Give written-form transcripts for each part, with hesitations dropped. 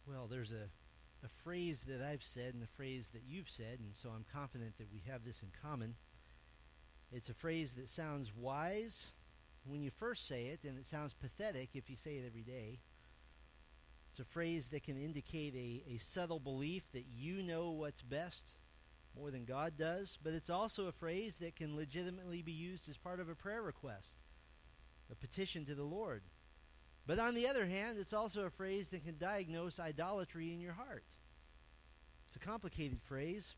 Well, there's a phrase that I've said and a phrase that you've said, and so I'm confident that we have this in common. It's a phrase that sounds wise when you first say it, and it sounds pathetic if you say it every day. It's a phrase that can indicate a subtle belief that you know what's best more than God does, but it's also a phrase that can legitimately be used as part of a prayer request, a petition to the Lord. But on the other hand, it's also a phrase that can diagnose idolatry in your heart. It's a complicated phrase.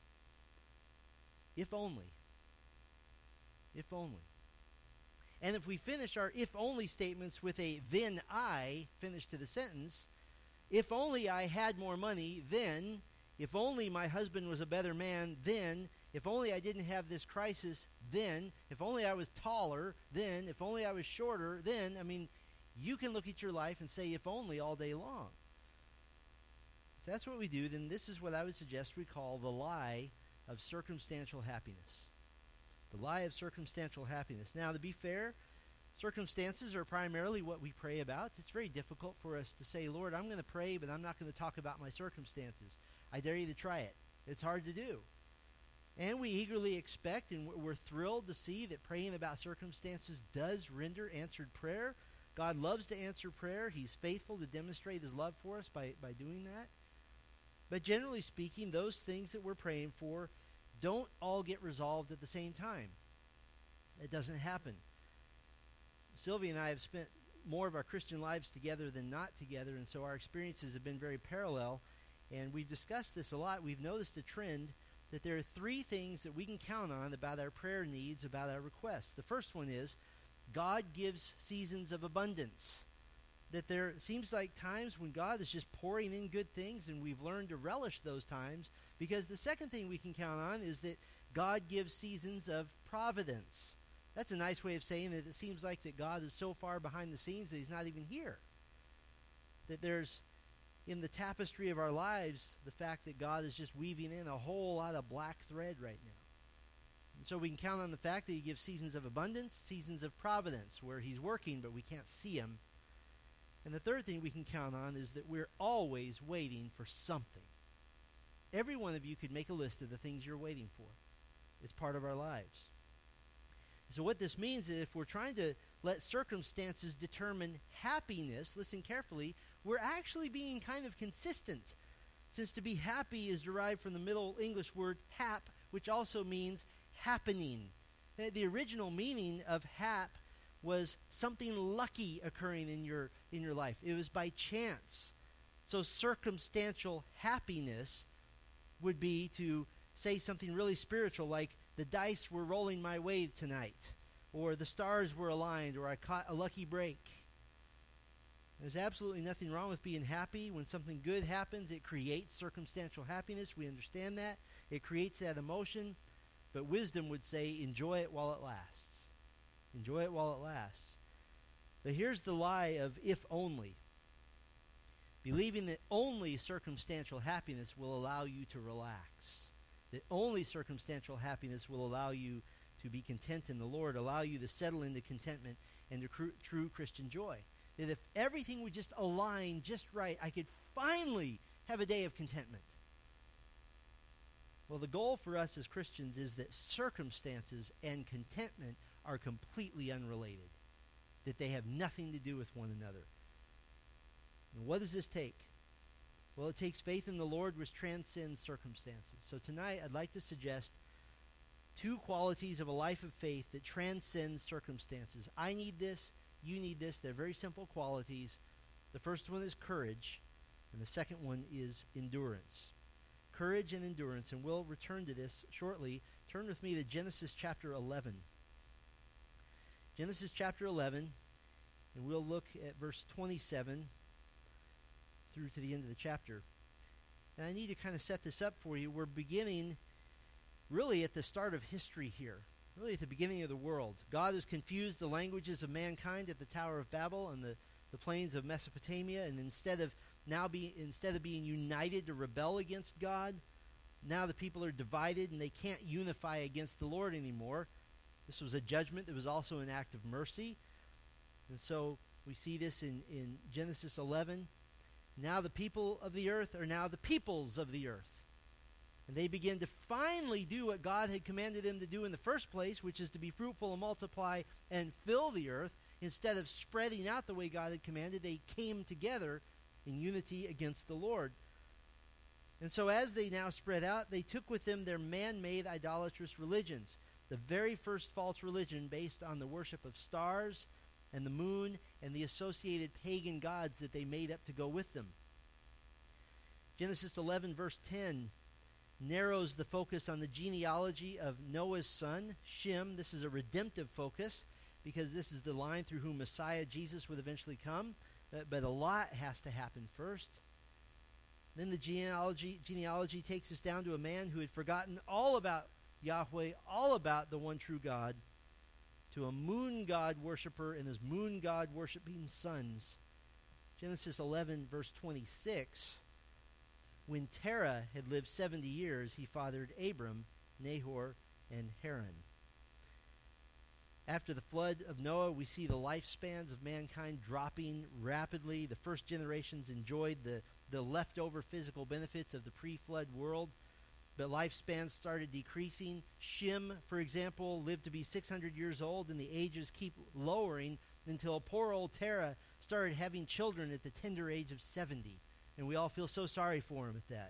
If only. If only. And if we finish our if only statements with a then I finish to the sentence, if only I had more money, then, if only my husband was a better man, then, if only I didn't have this crisis, then, if only I was taller, then, if only I was shorter, then, you can look at your life and say if only all day long. If that's what we do, then this is what I would suggest we call the lie of circumstantial happiness. The lie of circumstantial happiness. Now, to be fair, circumstances are primarily what we pray about. It's very difficult for us to say, Lord, I'm going to pray, but I'm not going to talk about my circumstances. I dare you to try it. It's hard to do. And we eagerly expect, and we're thrilled to see that praying about circumstances does render answered prayer. God loves to answer prayer. He's faithful to demonstrate his love for us by doing that. But generally speaking, those things that we're praying for don't all get resolved at the same time. It doesn't happen. Sylvia and I have spent more of our Christian lives together than not together, and so our experiences have been very parallel. And we've discussed this a lot. We've noticed a trend that there are three things that we can count on about our prayer needs, about our requests. The first one is God gives seasons of abundance. That there seems like times when God is just pouring in good things, and we've learned to relish those times, because the second thing we can count on is that God gives seasons of providence. That's a nice way of saying that it seems like that God is so far behind the scenes that he's not even here. That there's, in the tapestry of our lives, the fact that God is just weaving in a whole lot of black thread right now. And so we can count on the fact that he gives seasons of abundance, seasons of providence, where he's working but we can't see him. And the third thing we can count on is that we're always waiting for something. Every one of you could make a list of the things you're waiting for. It's part of our lives. So what this means is if we're trying to let circumstances determine happiness, listen carefully, we're actually being kind of consistent. Since to be happy is derived from the Middle English word hap, which also means happening. The original meaning of hap was something lucky occurring in your life. It was by chance. So circumstantial happiness would be to say something really spiritual, like the dice were rolling my way tonight, or the stars were aligned, or I caught a lucky break. There's absolutely nothing wrong with being happy. When something good happens, it creates circumstantial happiness. We understand that. It creates that emotion. But wisdom would say, enjoy it while it lasts. Enjoy it while it lasts. But here's the lie of if only. Believing that only circumstantial happiness will allow you to relax. That only circumstantial happiness will allow you to be content in the Lord, allow you to settle into contentment and to true Christian joy. That if everything would just align just right, I could finally have a day of contentment. Well, the goal for us as Christians is that circumstances and contentment are completely unrelated, that they have nothing to do with one another. And what does this take? Well, it takes faith in the Lord which transcends circumstances. So tonight I'd like to suggest two qualities of a life of faith that transcends circumstances. I need this, you need this. They're very simple qualities. The first one is courage, and the second one is endurance. Courage and endurance, and we'll return to this shortly. Turn with me to Genesis chapter 11. Genesis chapter 11, and we'll look at verse 27 through to the end of the chapter. And I need to kind of set this up for you. We're beginning really at the start of history here, really at the beginning of the world. God has confused the languages of mankind at the Tower of Babel and the plains of Mesopotamia, and instead of being united to rebel against God, now the people are divided and they can't unify against the Lord anymore. This was a judgment. It was also an act of mercy. And so we see this in Genesis 11. Now the people of the earth are now the peoples of the earth. And they begin to finally do what God had commanded them to do in the first place, which is to be fruitful and multiply and fill the earth. Instead of spreading out the way God had commanded, they came together in unity against the Lord. And so as they now spread out, they took with them their man-made idolatrous religions, the very first false religion based on the worship of stars and the moon and the associated pagan gods that they made up to go with them. Genesis 11, verse 10, narrows the focus on the genealogy of Noah's son, Shem. This is a redemptive focus because this is the line through whom Messiah, Jesus, would eventually come. But a lot has to happen first. Then the genealogy takes us down to a man who had forgotten all about Yahweh, all about the one true God, to a moon god worshiper and his moon god worshiping sons. Genesis 11, verse 26. When Terah had lived 70 years, he fathered Abram, Nahor, and Haran. After the flood of Noah, we see the lifespans of mankind dropping rapidly. The first generations enjoyed the leftover physical benefits of the pre-flood world, but lifespans started decreasing. Shem, for example, lived to be 600 years old, and the ages keep lowering until poor old Terah started having children at the tender age of 70. And we all feel so sorry for him at that.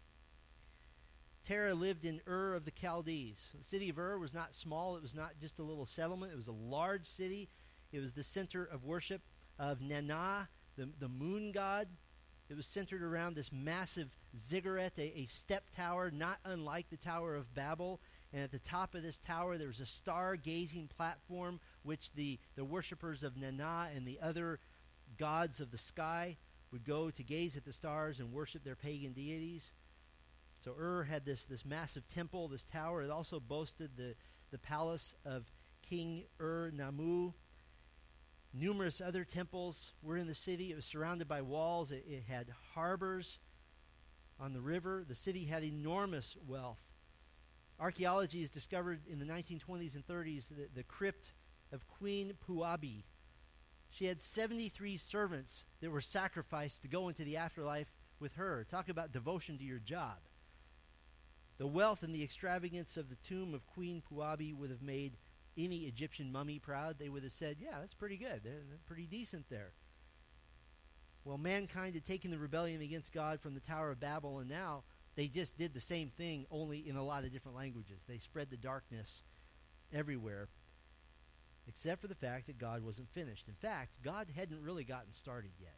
Terah lived in Ur of the Chaldees. The city of Ur was not small. It was not just a little settlement. It was a large city. It was the center of worship of Nanna, the moon god. It was centered around this massive ziggurat, a step tower, not unlike the Tower of Babel. And at the top of this tower, there was a star-gazing platform, which the worshipers of Nanna and the other gods of the sky would go to gaze at the stars and worship their pagan deities. So Ur had this massive temple, this tower. It also boasted the palace of King Ur-Nammu. Numerous other temples were in the city. It was surrounded by walls. It had harbors on the river. The city had enormous wealth. Archaeology has discovered in the 1920s and 30s the crypt of Queen Puabi. She had 73 servants that were sacrificed to go into the afterlife with her. Talk about devotion to your job. The wealth and the extravagance of the tomb of Queen Puabi would have made any Egyptian mummy proud. They would have said, yeah, that's pretty good. They're pretty decent there. Well, mankind had taken the rebellion against God from the Tower of Babel, and now they just did the same thing, only in a lot of different languages. They spread the darkness everywhere, except for the fact that God wasn't finished. In fact, God hadn't really gotten started yet.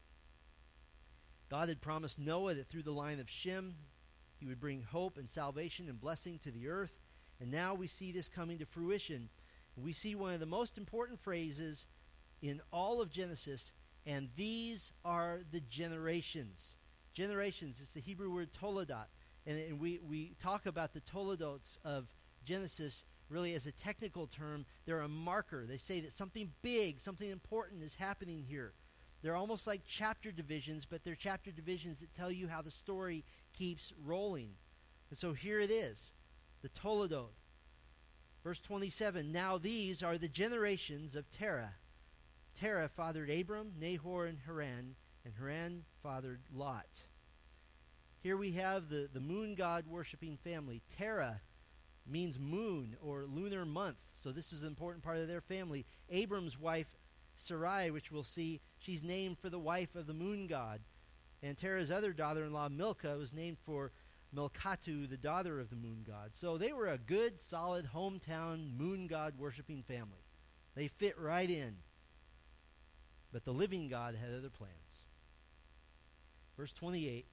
God had promised Noah that through the line of Shem, he would bring hope and salvation and blessing to the earth. And now we see this coming to fruition. We see one of the most important phrases in all of Genesis, and these are the generations. Generations, it's the Hebrew word toledot. And we talk about the toledots of Genesis really as a technical term. They're a marker. They say that something big, something important is happening here. They're almost like chapter divisions, but they're chapter divisions that tell you how the story keeps rolling. And so here it is, the Toledot. Verse 27, now these are the generations of Terah. Terah fathered Abram, Nahor, and Haran fathered Lot. Here we have the moon god worshiping family. Terah means moon or lunar month, so this is an important part of their family. Abram's wife, Sarai, which we'll see, she's named for the wife of the moon god. And Terah's other daughter-in-law, Milcah, was named for Milcatu, the daughter of the moon god. So they were a good, solid, hometown moon god worshiping family. They fit right in. But the living God had other plans. Verse 28,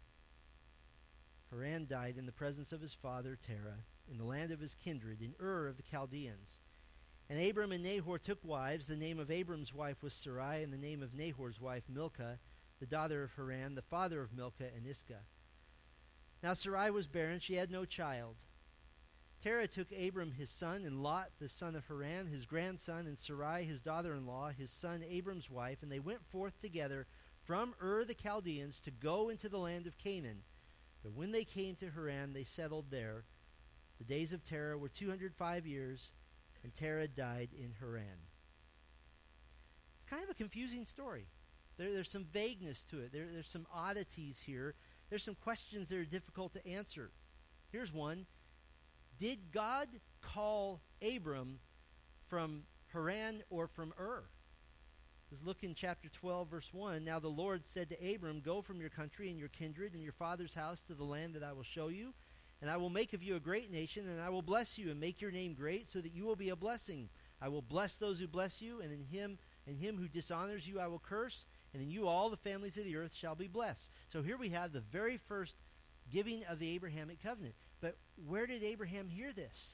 Haran died in the presence of his father Terah, in the land of his kindred, in Ur of the Chaldeans. And Abram and Nahor took wives. The name of Abram's wife was Sarai, and the name of Nahor's wife Milcah, the daughter of Haran, the father of Milcah and Iscah. Now Sarai was barren, she had no child. Terah took Abram his son, and Lot the son of Haran, his grandson, and Sarai his daughter-in-law, his son Abram's wife, and they went forth together from Ur the Chaldeans to go into the land of Canaan. But when they came to Haran, they settled there. The days of Terah were 205 years, and Terah died in Haran. It's kind of a confusing story. There's some vagueness to it. There's some oddities here. There's some questions that are difficult to answer. Here's one. Did God call Abram from Haran or from Ur? Let's look in chapter 12, verse 1. Now the Lord said to Abram, go from your country and your kindred and your father's house to the land that I will show you, and I will make of you a great nation, and I will bless you and make your name great so that you will be a blessing. I will bless those who bless you, and in him who dishonors you I will curse, and in you all the families of the earth shall be blessed. So here we have the very first giving of the Abrahamic covenant. But where did Abraham hear this?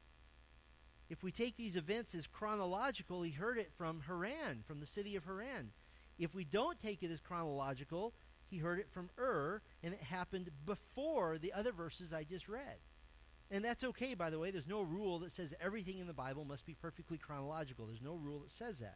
If we take these events as chronological, he heard it from Haran, from the city of Haran. If we don't take it as chronological, he heard it from Ur, and it happened before the other verses I just read. And that's okay, by the way. There's no rule that says everything in the Bible must be perfectly chronological. There's no rule that says that.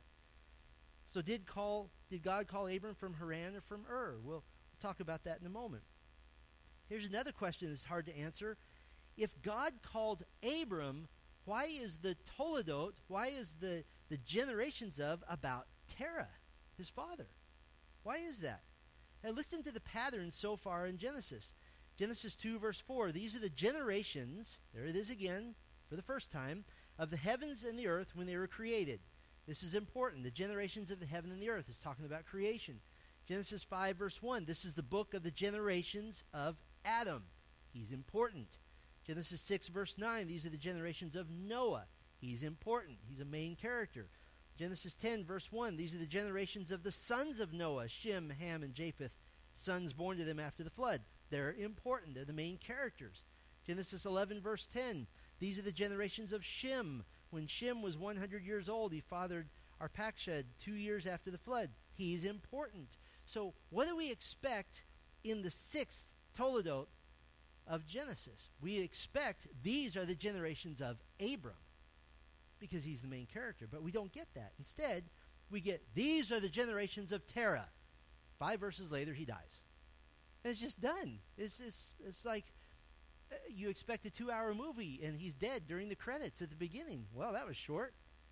So did God call Abram from Haran or from Ur? We'll talk about that in a moment. Here's another question that's hard to answer. If God called Abram, why is the Toledot, why is the generations of about Terah, his father? Why is that? Now listen to the pattern so far in Genesis. Genesis 2, verse 4. These are the generations, there it is again, for the first time, of the heavens and the earth when they were created. This is important. The generations of the heaven and the earth is talking about creation. Genesis 5, verse 1. This is the book of the generations of Adam. He's important. Genesis 6, verse 9. These are the generations of Noah. He's important. He's a main character. Genesis 10, verse 1. These are the generations of the sons of Noah, Shem, Ham, and Japheth, sons born to them after the flood. They're important. They're the main characters. Genesis 11, verse 10. These are the generations of Shem. When Shem was 100 years old, he fathered Arpachshad 2 years after the flood. He's important. So what do we expect in the sixth Toledot of Genesis? We expect these are the generations of Abram because he's the main character, but we don't get that. Instead, we get these are the generations of Terah. 5 verses later, he dies. And it's just done. It's like you expect a 2-hour movie and he's dead during the credits at the beginning. Well, that was short.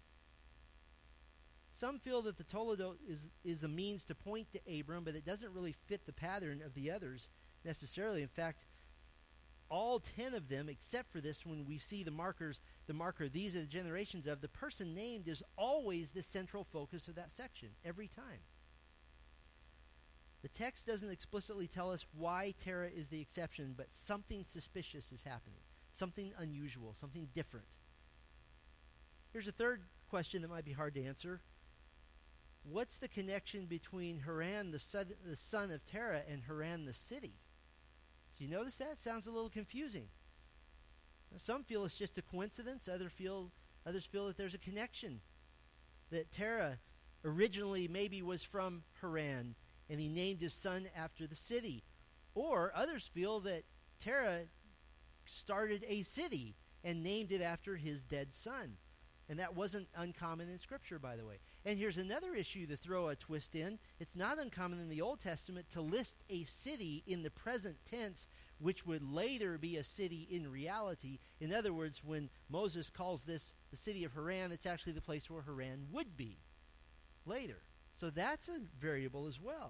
Some feel that the Toledot is a means to point to Abram, but it doesn't really fit the pattern of the others necessarily. In fact, all 10 of them, except for this, when we see the marker, these are the generations of, the person named is always the central focus of that section, every time. The text doesn't explicitly tell us why Terah is the exception, but something suspicious is happening, something unusual, something different. Here's a third question that might be hard to answer. What's the connection between Haran, the son of Terah, and Haran, the city? Do you notice that? Sounds a little confusing. Some feel it's just a coincidence. Others feel that there's a connection. That Terah originally maybe was from Haran, and he named his son after the city. Or others feel that Terah started a city and named it after his dead son. And that wasn't uncommon in Scripture, by the way. And here's another issue to throw a twist in. It's not uncommon in the Old Testament to list a city in the present tense, which would later be a city in reality. In other words, when Moses calls this the city of Haran, it's actually the place where Haran would be later. So that's a variable as well.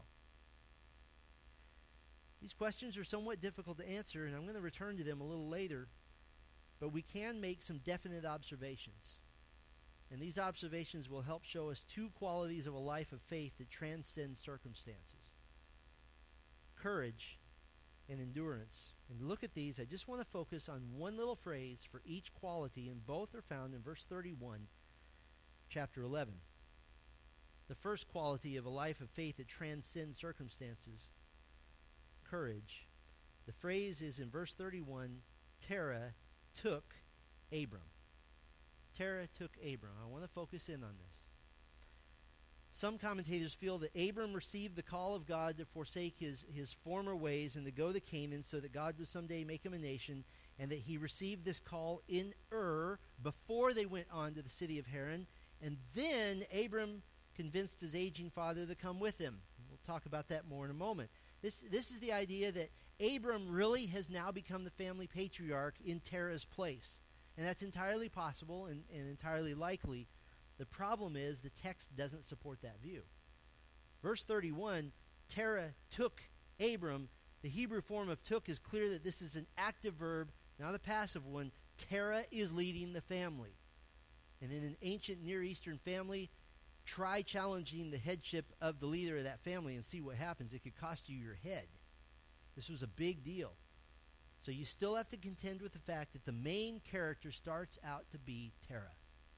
These questions are somewhat difficult to answer, and I'm going to return to them a little later. But we can make some definite observations. And these observations will help show us two qualities of a life of faith that transcend circumstances: courage and endurance. And to look at these, I just want to focus on one little phrase for each quality, and both are found in verse 31, chapter 11. The first quality of a life of faith that transcends circumstances: courage. The phrase is in verse 31, Terah took Abram. Terah took Abram. I want to focus in on this. Some commentators feel that Abram received the call of God to forsake his former ways and to go to Canaan so that God would someday make him a nation, and that he received this call in Ur before they went on to the city of Haran. And then Abram convinced his aging father to come with him. We'll talk about that more in a moment. This is the idea that Abram really has now become the family patriarch in Terah's place. And that's entirely possible and entirely likely. The problem is the text doesn't support that view. Verse 31, Terah took Abram. The Hebrew form of took is clear that this is an active verb, not a passive one. Terah is leading the family. And in an ancient Near Eastern family, try challenging the headship of the leader of that family and see what happens. It could cost you your head. This was a big deal. So you still have to contend with the fact that the main character starts out to be Terah.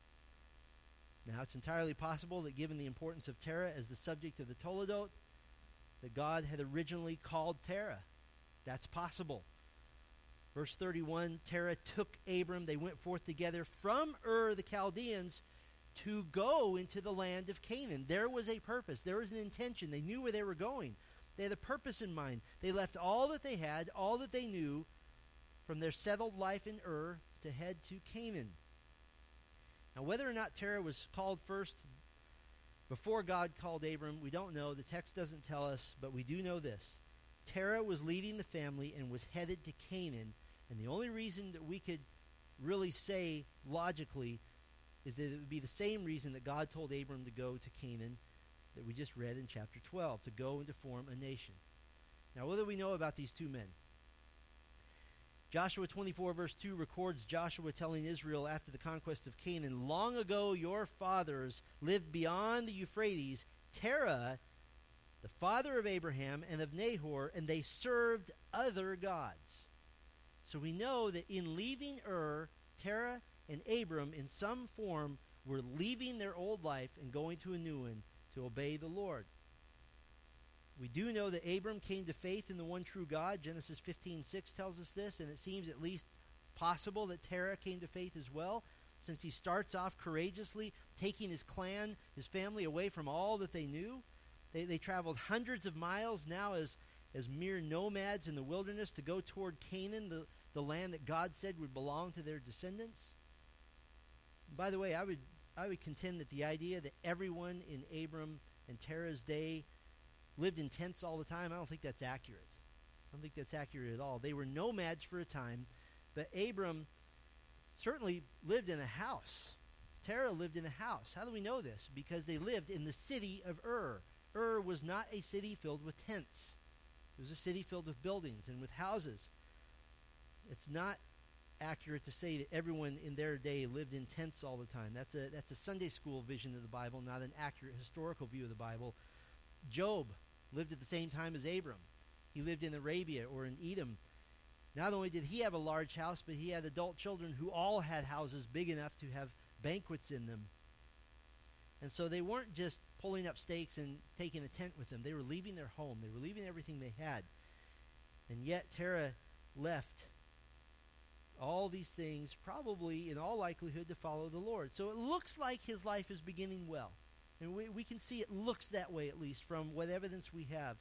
Now, it's entirely possible that given the importance of Terah as the subject of the Toledot, that God had originally called Terah. That's possible. Verse 31, Terah took Abram. They went forth together from Ur the Chaldeans to go into the land of Canaan. There was a purpose. There was an intention. They knew where they were going. They had a purpose in mind. They left all that they had, all that they knew, from their settled life in Ur to head to Canaan. Now, whether or not Terah was called first before God called Abram, we don't know. The text doesn't tell us, but we do know this. Terah was leading the family and was headed to Canaan, and the only reason that we could really say logically is that it would be the same reason that God told Abram to go to Canaan that we just read in chapter 12, to go and to form a nation. Now, what do we know about these two men? Joshua 24 verse 2 records Joshua telling Israel after the conquest of Canaan, "Long ago your fathers lived beyond the Euphrates, Terah, the father of Abraham and of Nahor, and they served other gods." So we know that in leaving Ur, Terah and Abram in some form were leaving their old life and going to a new one to obey the Lord. We do know that Abram came to faith in the one true God. Genesis 15:6 tells us this, and it seems at least possible that Terah came to faith as well, since he starts off courageously, taking his clan, his family away from all that they knew. They traveled hundreds of miles now as mere nomads in the wilderness to go toward Canaan, the land that God said would belong to their descendants. By the way, I would contend that the idea that everyone in Abram and Terah's day lived in tents all the time, I don't think that's accurate. I don't think that's accurate at all. They were nomads for a time, but Abram certainly lived in a house. Terah lived in a house. How do we know this? Because they lived in the city of Ur. Ur was not a city filled with tents. It was a city filled with buildings and with houses. It's not accurate to say that everyone in their day lived in tents all the time. That's a Sunday school vision of the Bible, not an accurate historical view of the Bible. Job lived at the same time as Abram. He lived in Arabia or in Edom. Not only did he have a large house, but he had adult children who all had houses big enough to have banquets in them. And so they weren't just pulling up stakes and taking a tent with them. They were leaving their home. They were leaving everything they had. And yet Terah left all these things, probably in all likelihood, to follow the Lord. So it looks like his life is beginning well. And we can see it looks that way, at least, from what evidence we have.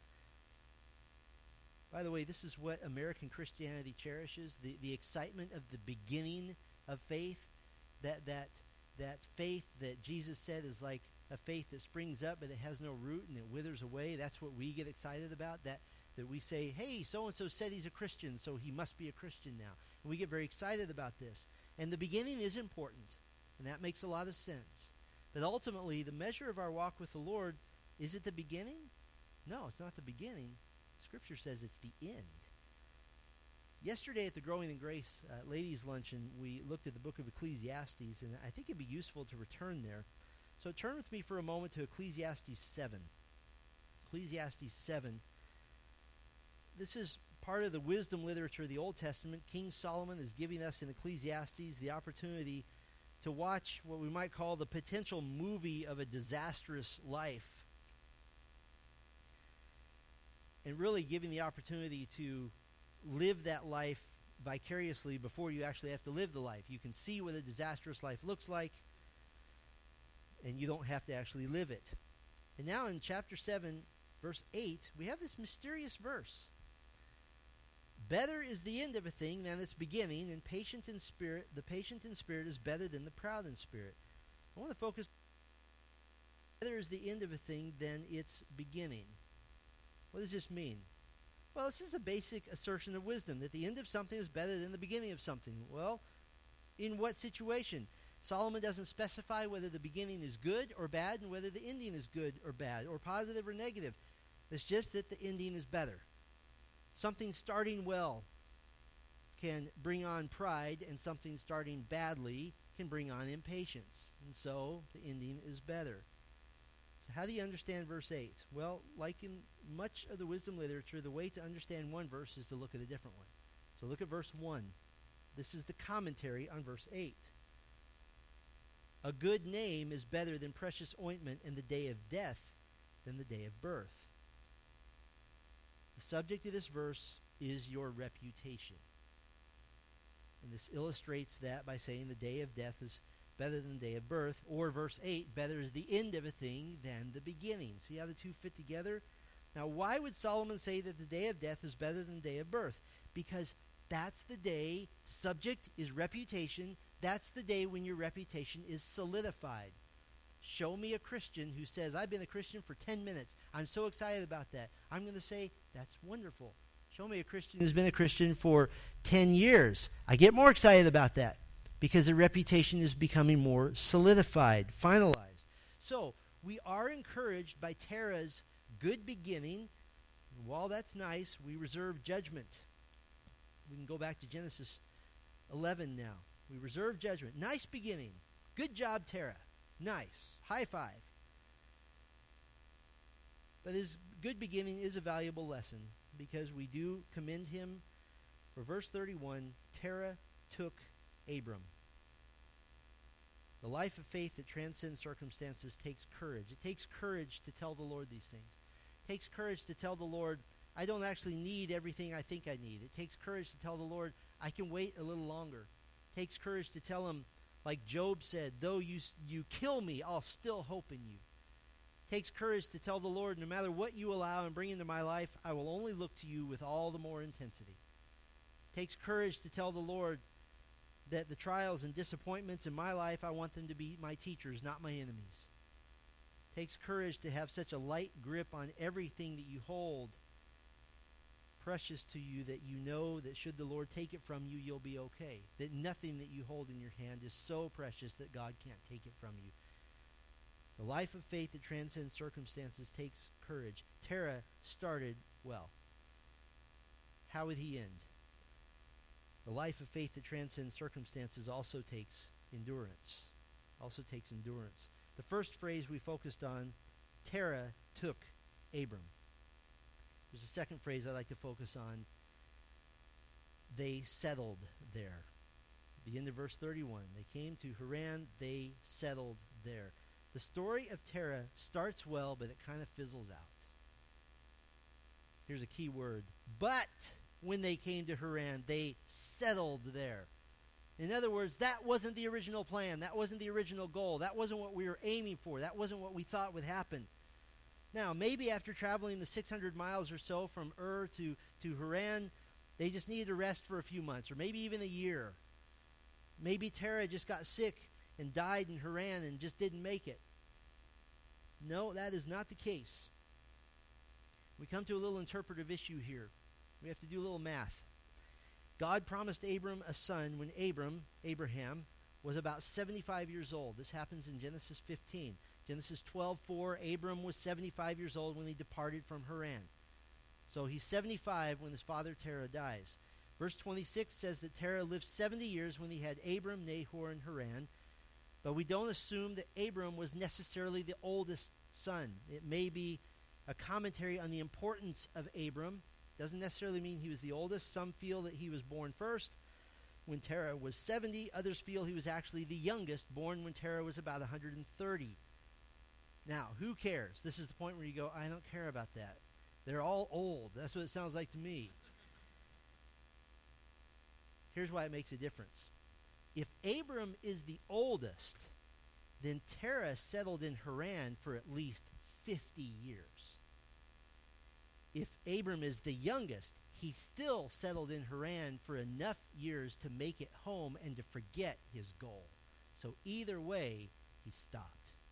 By the way, this is what American Christianity cherishes, the excitement of the beginning of faith, that faith that Jesus said is like a faith that springs up but it has no root and it withers away. That's what we get excited about, that we say, hey, so-and-so said he's a Christian, so he must be a Christian now. And we get very excited about this. And the beginning is important, and that makes a lot of sense. But ultimately, the measure of our walk with the Lord, is it the beginning? No, it's not the beginning. Scripture says it's the end. Yesterday at the Growing in Grace ladies' luncheon, we looked at the book of Ecclesiastes, and I think it'd be useful to return there. So turn with me for a moment to Ecclesiastes 7. Ecclesiastes 7. This is part of the wisdom literature of the Old Testament. King Solomon is giving us in Ecclesiastes the opportunity to watch what we might call the potential movie of a disastrous life, and really giving the opportunity to live that life vicariously before you actually have to live the life. You can see what a disastrous life looks like, and you don't have to actually live it. And now in chapter 7, verse 8, we have this mysterious verse. Better is the end of a thing than its beginning, and patient in spirit, the patient in spirit is better than the proud in spirit. I want to focus. Better is the end of a thing than its beginning. What does this mean? Well, this is a basic assertion of wisdom, that the end of something is better than the beginning of something. Well, in what situation? Solomon doesn't specify whether the beginning is good or bad and whether the ending is good or bad or positive or negative. It's just that the ending is better. Something starting well can bring on pride, and something starting badly can bring on impatience. And so the ending is better. So how do you understand verse 8? Well, like in much of the wisdom literature, the way to understand one verse is to look at a different one. So look at verse 1. This is the commentary on verse 8. A good name is better than precious ointment, in the day of death than the day of birth. The subject of this verse is your reputation. And this illustrates that by saying the day of death is better than the day of birth, or verse 8, better is the end of a thing than the beginning. See how the two fit together? Now, why would Solomon say that the day of death is better than the day of birth? Because that's the day, subject is reputation, that's the day when your reputation is solidified. Show me a Christian who says, I've been a Christian for 10 minutes. I'm so excited about that. I'm going to say, that's wonderful. Show me a Christian who's been a Christian for 10 years. I get more excited about that because the reputation is becoming more solidified, finalized. So, we are encouraged by Terah's good beginning. While that's nice, we reserve judgment. We can go back to Genesis 11 now. We reserve judgment. Nice beginning. Good job, Terah. Nice. High five. But his good beginning is a valuable lesson because we do commend him. For verse 31, Terah took Abram. The life of faith that transcends circumstances takes courage. It takes courage to tell the Lord these things. It takes courage to tell the Lord, I don't actually need everything I think I need. It takes courage to tell the Lord, I can wait a little longer. It takes courage to tell him, like Job said, though you kill me, I'll still hope in you. It takes courage to tell the Lord, no matter what you allow and bring into my life, I will only look to you with all the more intensity. It takes courage to tell the Lord that the trials and disappointments in my life, I want them to be my teachers, not my enemies. It takes courage to have such a light grip on everything that you hold precious to you that you know that should the Lord take it from you, you'll be okay. That nothing that you hold in your hand is so precious that God can't take it from you. The life of faith that transcends circumstances takes courage. Terah started well. How would he end? The life of faith that transcends circumstances also takes endurance. The first phrase we focused on, Terah took Abram. There's a second phrase I'd like to focus on. They settled there. At the end of verse 31. They came to Haran. They settled there. The story of Terah starts well, but it kind of fizzles out. Here's a key word. But when they came to Haran, they settled there. In other words, that wasn't the original plan. That wasn't the original goal. That wasn't what we were aiming for. That wasn't what we thought would happen. Now, maybe after traveling the 600 miles or so from Ur to Haran, they just needed to rest for a few months, or maybe even a year. Maybe Terah just got sick and died in Haran and just didn't make it. No, that is not the case. We come to a little interpretive issue here. We have to do a little math. God promised Abram a son when Abraham, was about 75 years old. This happens in Genesis 15. Genesis 12:4, Abram was 75 years old when he departed from Haran. So he's 75 when his father Terah dies. Verse 26 says that Terah lived 70 years when he had Abram, Nahor, and Haran. But we don't assume that Abram was necessarily the oldest son. It may be a commentary on the importance of Abram. Doesn't necessarily mean he was the oldest. Some feel that he was born first when Terah was 70. Others feel he was actually the youngest, born when Terah was about 130. Now, who cares? This is the point where you go, I don't care about that. They're all old. That's what it sounds like to me. Here's why it makes a difference. If Abram is the oldest, then Terah settled in Haran for at least 50 years. If Abram is the youngest, he still settled in Haran for enough years to make it home and to forget his goal. So either way, he stopped.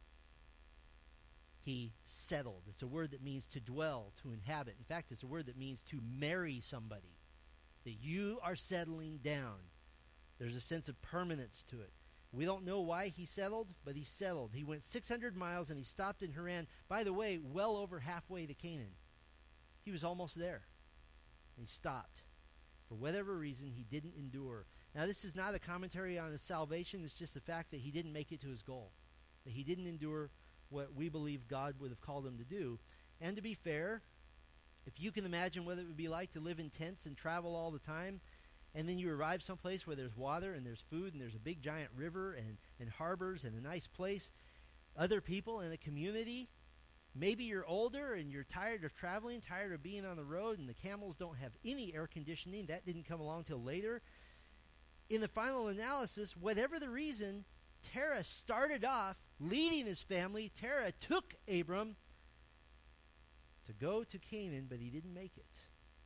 He settled. It's a word that means to dwell, to inhabit. In fact, it's a word that means to marry somebody. That you are settling down. There's a sense of permanence to it. We don't know why he settled, but he settled. He went 600 miles and he stopped in Haran. By the way, well over halfway to Canaan. He was almost there. He stopped. For whatever reason, he didn't endure. Now, this is not a commentary on his salvation. It's just the fact that he didn't make it to his goal. That he didn't endure what we believe God would have called him to do. And to be fair, if you can imagine what it would be like to live in tents and travel all the time, and then you arrive someplace where there's water and there's food and there's a big giant river and harbors and a nice place, other people in a community, maybe you're older and you're tired of traveling, tired of being on the road, and the camels don't have any air conditioning. That didn't come along till later. In the final analysis, whatever the reason, Terah started off leading his family. Terah took Abram to go to Canaan, but he didn't make it.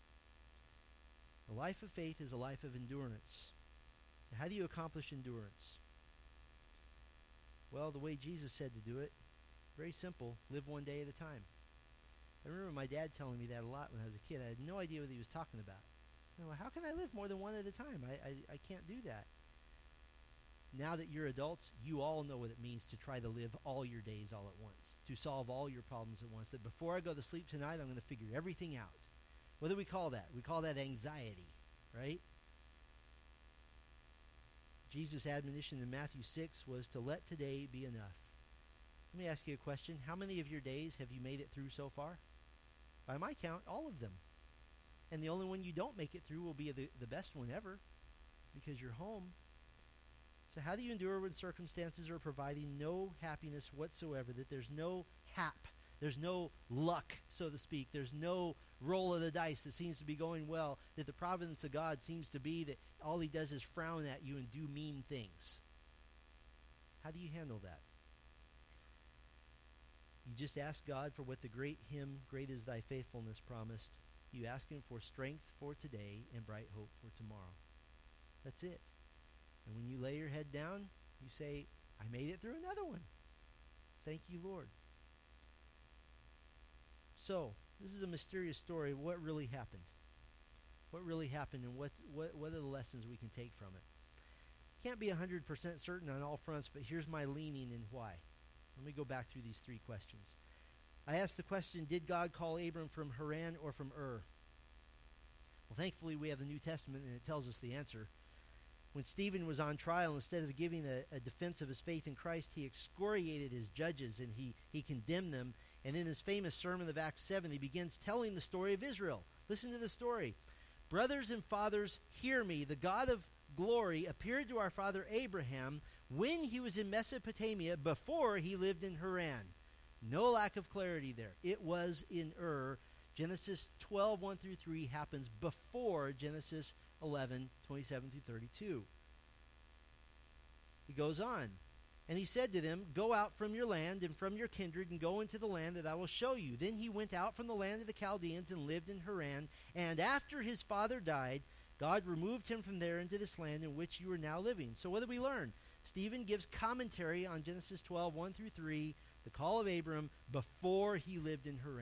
A life of faith is a life of endurance. How do you accomplish endurance? Well, the way Jesus said to do it, very simple, live one day at a time. I remember my dad telling me that a lot when I was a kid. I had no idea what he was talking about. How can I live more than one at a time? I can't do that. Now that you're adults, you all know what it means to try to live all your days all at once, to solve all your problems at once, that before I go to sleep tonight, I'm going to figure everything out. What do we call that? We call that anxiety, right? Jesus' admonition in Matthew 6 was to let today be enough. Let me ask you a question. How many of your days have you made it through so far? By my count, all of them. And the only one you don't make it through will be the best one ever, because you're home. So how do you endure when circumstances are providing no happiness whatsoever, that there's no hap, there's no luck, so to speak, there's no roll of the dice that seems to be going well, that the providence of God seems to be that all he does is frown at you and do mean things? How do you handle that? You just ask God for what the great hymn, "Great is Thy Faithfulness," promised. You ask him for strength for today and bright hope for tomorrow. That's it. And when you lay your head down, you say, I made it through another one. Thank you, Lord. So, this is a mysterious story of what really happened. What really happened, and what are the lessons we can take from it? Can't be 100% certain on all fronts, but here's my leaning and why. Let me go back through these three questions. I asked the question, did God call Abram from Haran or from Ur? Well, thankfully we have the New Testament, and it tells us the answer. When Stephen was on trial, instead of giving a defense of his faith in Christ, he excoriated his judges and he condemned them. And in his famous sermon of Acts 7, he begins telling the story of Israel. Listen to the story. Brothers and fathers, hear me. The God of glory appeared to our father Abraham when he was in Mesopotamia before he lived in Haran. No lack of clarity there. It was in Ur. Genesis 12, 1 through 3 happens before Genesis 11, 27 through 32. He goes on. And he said to them, go out from your land and from your kindred and go into the land that I will show you. Then he went out from the land of the Chaldeans and lived in Haran. And after his father died, God removed him from there into this land in which you are now living. So what did we learn? Stephen gives commentary on Genesis 12, 1 through 3, the call of Abram before he lived in Haran.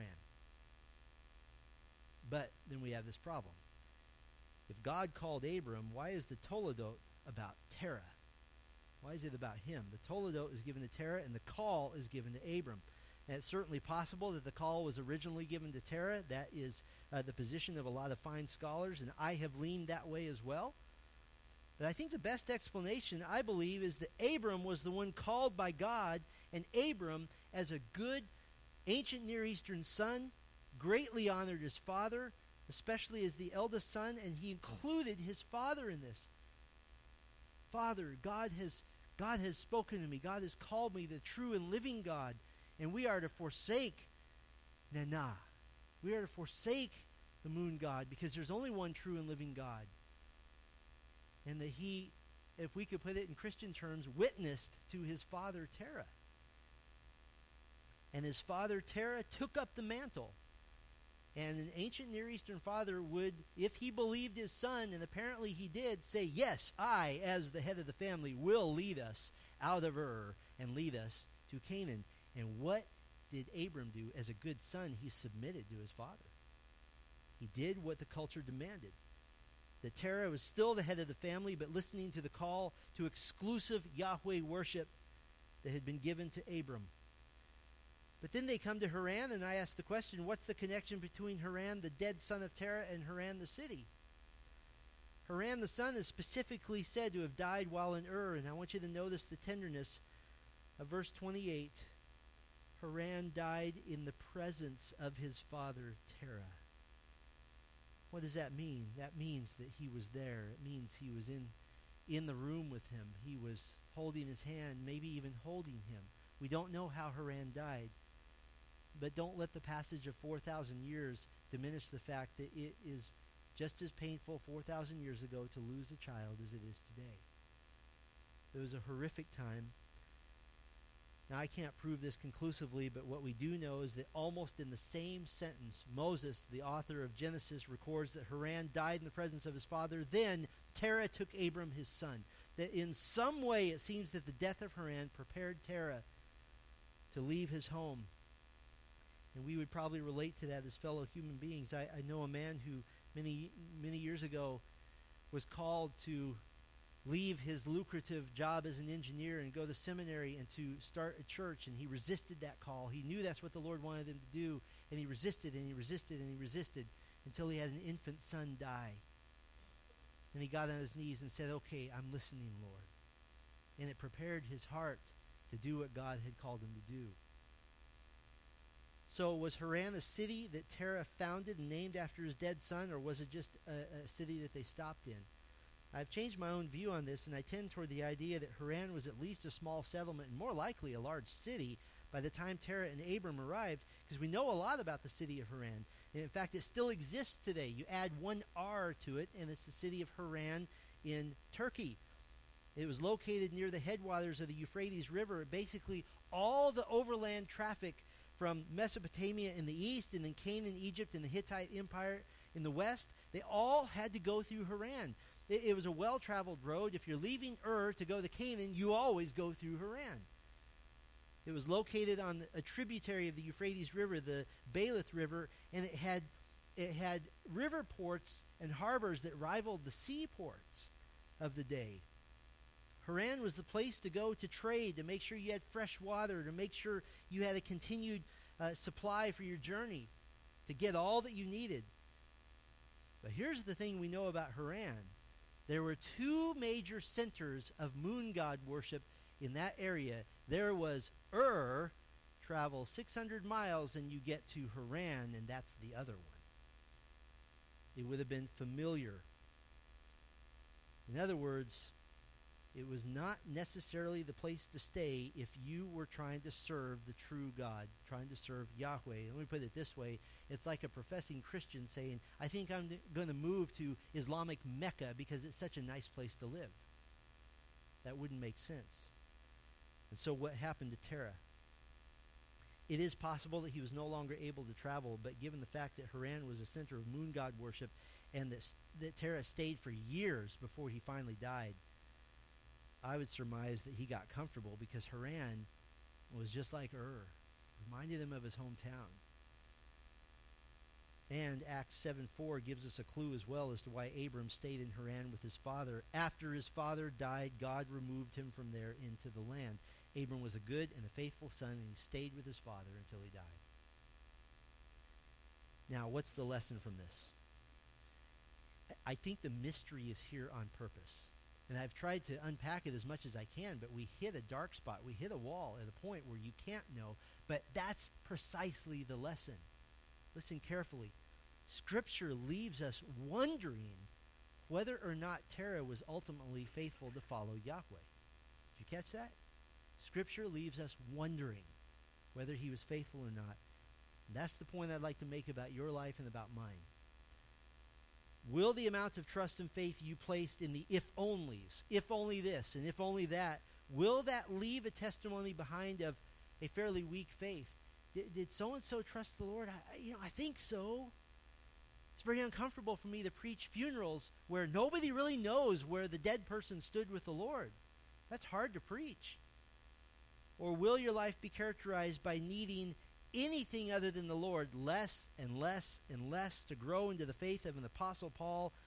But then we have this problem. If God called Abram, why is the Toledot about Terah? Why is it about him? The Toledot is given to Terah, and the call is given to Abram. And it's certainly possible that the call was originally given to Terah. That is the position of a lot of fine scholars, and I have leaned that way as well. But I think the best explanation, I believe, is that Abram was the one called by God, and Abram, as a good ancient Near Eastern son, greatly honored his father, especially as the eldest son, and he included his father in this. Father, God has spoken to me. God has called me the true and living God, and we are to forsake Nana. We are to forsake the moon god, because there's only one true and living God. And that he, if we could put it in Christian terms, witnessed to his father Terah. And his father Terah took up the mantle. And an ancient Near Eastern father would, if he believed his son, and apparently he did, say, yes, I, as the head of the family, will lead us out of Ur and lead us to Canaan. And what did Abram do? As a good son, he submitted to his father. He did what the culture demanded. that Terah was still the head of the family, but listening to the call to exclusive Yahweh worship that had been given to Abram. But then they come to Haran, and I ask the question, what's the connection between Haran, the dead son of Terah, and Haran the city? Haran the son is specifically said to have died while in Ur, and I want you to notice the tenderness of verse 28. Haran died in the presence of his father Terah. What does that mean? That means that he was there. It means he was in the room with him. He was holding his hand, maybe even holding him. We don't know how Haran died, but don't let the passage of 4,000 years diminish the fact that it is just as painful 4,000 years ago to lose a child as it is today. It was a horrific time. Now, I can't prove this conclusively, but what we do know is that almost in the same sentence, Moses, the author of Genesis, records that Haran died in the presence of his father. Then Terah took Abram his son. That in some way it seems that the death of Haran prepared Terah to leave his home. And we would probably relate to that as fellow human beings. I know a man who many years ago was called to leave his lucrative job as an engineer and go to seminary and to start a church, and he resisted that call. He knew that's what the Lord wanted him to do, and he resisted and he resisted and he resisted until he had an infant son die. And he got on his knees and said, okay, I'm listening, Lord. And it prepared his heart to do what God had called him to do. So was Haran a city that Terah founded and named after his dead son, or was it just a city that they stopped in? I've changed my own view on this, and I tend toward the idea that Haran was at least a small settlement and more likely a large city by the time Terah and Abram arrived, because we know a lot about the city of Haran. And in fact, it still exists today. You add one R to it, and it's the city of Haran in Turkey. It was located near the headwaters of the Euphrates River. Basically, all the overland traffic from Mesopotamia in the east, and then Canaan, Egypt, and the Hittite Empire in the west, they all had to go through Haran. It was a well-traveled road. If you're leaving Ur to go to Canaan, you always go through Haran. It was located on a tributary of the Euphrates River, the Baalath River, and it had river ports and harbors that rivaled the seaports of the day. Haran was the place to go to trade, to make sure you had fresh water, to make sure you had a continued supply for your journey, to get all that you needed. But here's the thing we know about Haran. There were two major centers of moon god worship in that area. There was Ur, travel 600 miles and you get to Haran, and that's the other one. It would have been familiar. In other words, it was not necessarily the place to stay if you were trying to serve the true God, trying to serve Yahweh. Let me put it this way. It's like a professing Christian saying, I think I'm going to move to Islamic Mecca because it's such a nice place to live. That wouldn't make sense. And so what happened to Terah? It is possible that he was no longer able to travel, but given the fact that Haran was a center of moon god worship and that Terah stayed for years before he finally died, I would surmise that he got comfortable because Haran was just like Ur, reminded him of his hometown. And Acts 7:4 gives us a clue as well as to why Abram stayed in Haran with his father. After his father died, God removed him from there into the land. Abram was a good and a faithful son, and he stayed with his father until he died. Now, what's the lesson from this? I think the mystery is here on purpose. And I've tried to unpack it as much as I can, but we hit a dark spot. We hit a wall at a point where you can't know. But that's precisely the lesson. Listen carefully. Scripture leaves us wondering whether or not Terah was ultimately faithful to follow Yahweh. Did you catch that? Scripture leaves us wondering whether he was faithful or not. And that's the point I'd like to make about your life and about mine. Will the amount of trust and faith you placed in the if-onlys, if only this and if only that, will that leave a testimony behind of a fairly weak faith? Did so-and-so trust the Lord? I think so. It's very uncomfortable for me to preach funerals where nobody really knows where the dead person stood with the Lord. That's hard to preach. Or will your life be characterized by needing anything other than the Lord, less and less and less, to grow into the faith of an Apostle Paul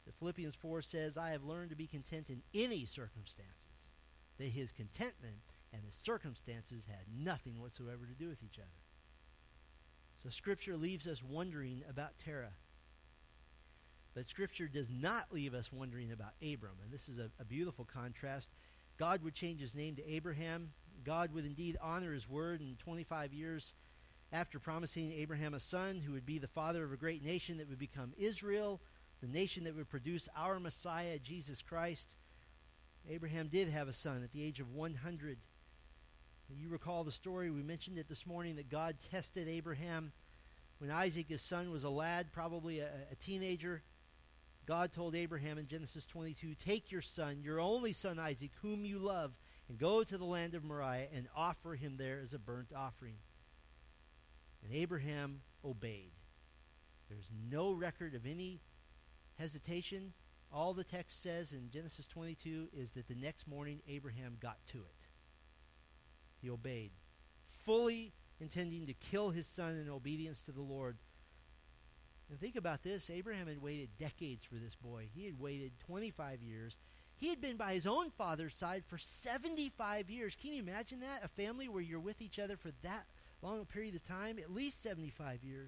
Philippians 4 says, I have learned to be content in any circumstances. That his contentment and his circumstances had nothing whatsoever to do with each other. So Scripture leaves us wondering about Terah. But Scripture does not leave us wondering about Abram. And this is a beautiful contrast. God would change his name to Abraham. God would indeed honor his word. And 25 years after promising Abraham a son who would be the father of a great nation that would become Israel, the nation that would produce our Messiah, Jesus Christ, Abraham did have a son at the age of 100. You recall the story, we mentioned it this morning, that God tested Abraham when Isaac, his son, was a lad, probably a teenager. God told Abraham in Genesis 22, take your son, your only son Isaac, whom you love, and go to the land of Moriah and offer him there as a burnt offering. And Abraham obeyed. There's no record of any hesitation. All the text says in Genesis 22 is that the next morning Abraham got to it. He obeyed, fully intending to kill his son in obedience to the Lord. And think about this. Abraham had waited decades for this boy. He had waited 25 years. He had been by his own father's side for 75 years. Can you imagine that? A family where you're with each other for that long a period of time? At least 75 years.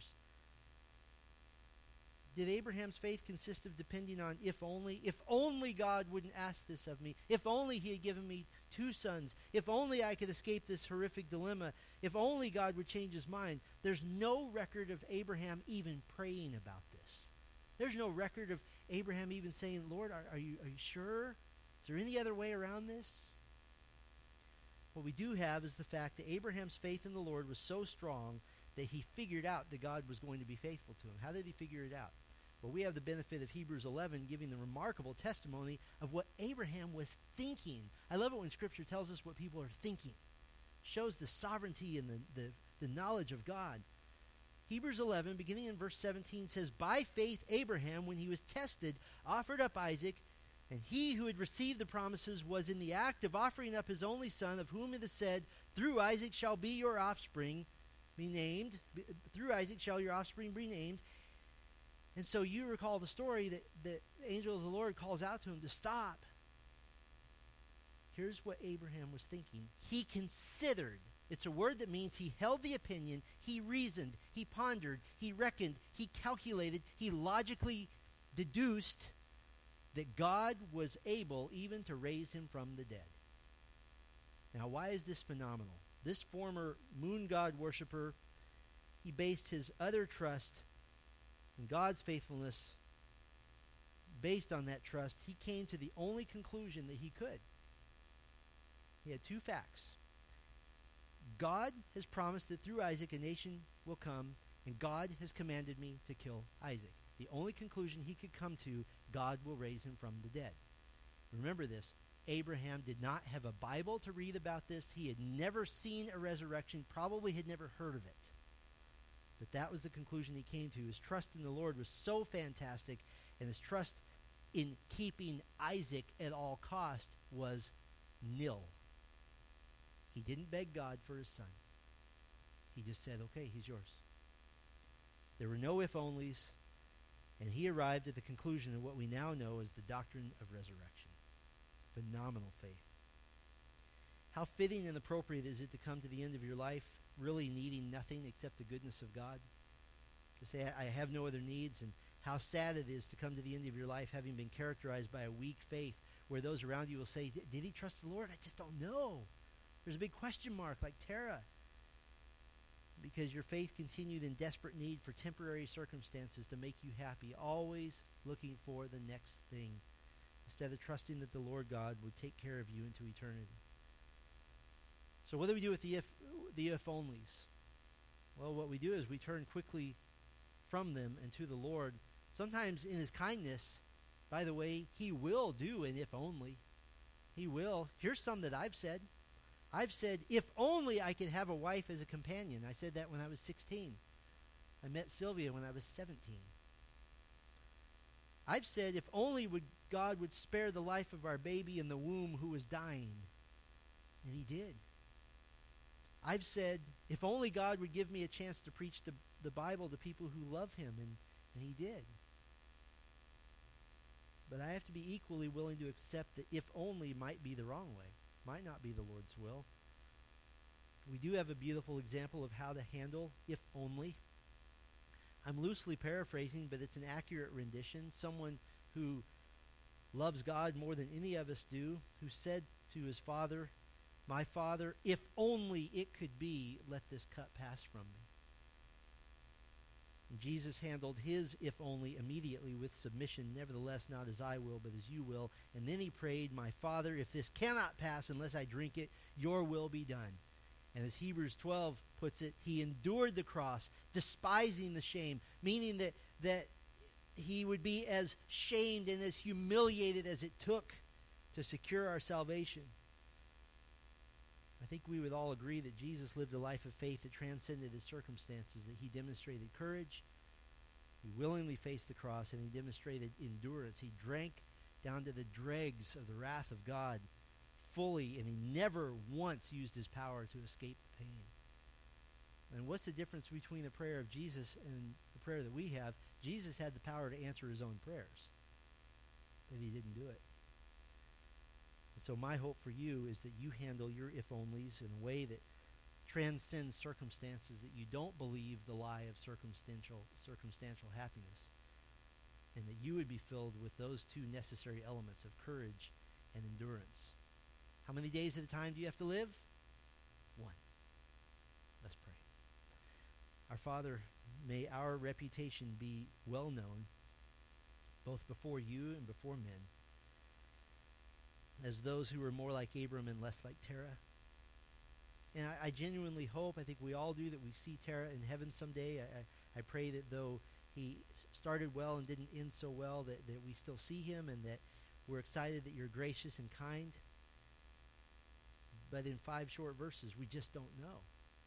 Did Abraham's faith consist of depending on if only God wouldn't ask this of me, if only he had given me 2 sons, if only I could escape this horrific dilemma, if only God would change his mind? There's no record of Abraham even praying about this. There's no record of Abraham even saying, Lord, are you sure? Is there any other way around this? What we do have is the fact that Abraham's faith in the Lord was so strong that he figured out that God was going to be faithful to him. How did he figure it out? Well, we have the benefit of Hebrews 11 giving the remarkable testimony of what Abraham was thinking. I love it when Scripture tells us what people are thinking. Shows the sovereignty and the knowledge of God. Hebrews 11, beginning in verse 17, says, by faith Abraham, when he was tested, offered up Isaac, and he who had received the promises was in the act of offering up his only son, of whom it is said, through Isaac shall be your offspring be named. Through Isaac shall your offspring be named. And so you recall the story that the angel of the Lord calls out to him to stop. Here's what Abraham was thinking. He considered. It's a word that means he held the opinion, he reasoned, he pondered, he reckoned, he calculated, he logically deduced that God was able even to raise him from the dead. Now, why is this phenomenal? This former moon god worshiper, he based his utter trust in God's faithfulness. Based on that trust, he came to the only conclusion that he could. He had 2 facts. God has promised that through Isaac a nation will come, and God has commanded me to kill Isaac. The only conclusion he could come to, God will raise him from the dead. Remember this. Abraham did not have a Bible to read about this. He had never seen a resurrection, probably had never heard of it. But that was the conclusion he came to. His trust in the Lord was so fantastic, and his trust in keeping Isaac at all cost was nil. He didn't beg God for his son. He just said, okay, he's yours. There were no if-onlys, and he arrived at the conclusion of what we now know as the doctrine of resurrection. Phenomenal faith. How fitting and appropriate is it to come to the end of your life really needing nothing except the goodness of God? To say, I have no other needs, and how sad it is to come to the end of your life having been characterized by a weak faith where those around you will say, did he trust the Lord? I just don't know. There's a big question mark like Terah. Because your faith continued in desperate need for temporary circumstances to make you happy, always looking for the next thing, instead of trusting that the Lord God would take care of you into eternity. So what do we do with the if-onlys? Well, what we do is we turn quickly from them and to the Lord. Sometimes in his kindness, by the way, he will do an if-only. He will. Here's some that I've said. I've said, if only I could have a wife as a companion. I said that when I was 16. I met Sylvia when I was 17. I've said, if only God would spare the life of our baby in the womb who was dying. And he did. I've said, if only God would give me a chance to preach the Bible to people who love him. And he did. but I have to be equally willing to accept that if only might be the wrong way, might not be the Lord's will. We do have a beautiful example of how to handle if only. I'm loosely paraphrasing, but it's an accurate rendition. Someone who loves God more than any of us do, who said to his father, "My Father, if only it could be, let this cup pass from me." And Jesus handled his if only immediately with submission. "Nevertheless, not as I will, but as you will." And then he prayed, "My Father, if this cannot pass unless I drink it, your will be done." And as Hebrews 12 puts it, he endured the cross, despising the shame, meaning that he would be as shamed and as humiliated as it took to secure our salvation. I think we would all agree that Jesus lived a life of faith that transcended his circumstances, that he demonstrated courage, he willingly faced the cross, and he demonstrated endurance. He drank down to the dregs of the wrath of God fully, and he never once used his power to escape the pain. And what's the difference between the prayer of Jesus and the prayer that we have? Jesus had the power to answer his own prayers, but he didn't do it. And so my hope for you is that you handle your if-onlys in a way that transcends circumstances, that you don't believe the lie of circumstantial happiness, and that you would be filled with those two necessary elements of courage and endurance. How many days at a time do you have to live? One. Let's pray. Our Father, may our reputation be well known, both before you and before men, as those who were more like Abram and less like Terah. And I genuinely hope, I think we all do, that we see Terah in heaven someday. I pray that though he started well and didn't end so well, that we still see him, and that we're excited that you're gracious and kind. But in 5 short verses, we just don't know.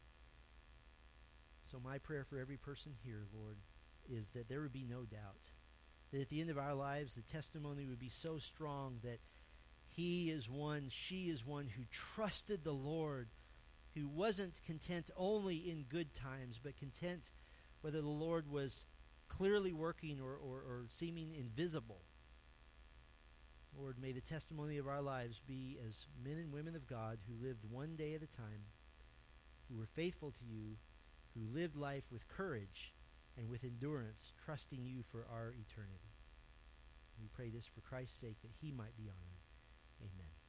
So my prayer for every person here, Lord, is that there would be no doubt, that at the end of our lives, the testimony would be so strong that he is one, she is one who trusted the Lord, who wasn't content only in good times, but content whether the Lord was clearly working or seeming invisible. Lord, may the testimony of our lives be as men and women of God who lived one day at a time, who were faithful to you, who lived life with courage and with endurance, trusting you for our eternity. We pray this for Christ's sake, that he might be honored. Amen.